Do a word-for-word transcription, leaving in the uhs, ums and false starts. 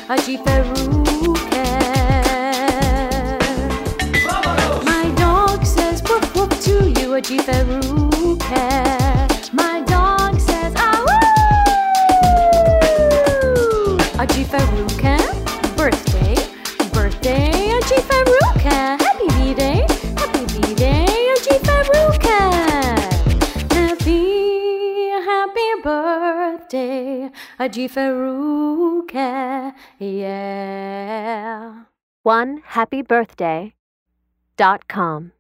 Aji Faruque. My dog says woof woof to you, Aji Faruque. My dog says ah woo. Aji Faruque, birthday, birthday, Aji Faruque. Happy B-Day, happy B-Day, Aji Faruque. Happy, happy birthday, Aji Faruque, yeah. one happy birthday dot com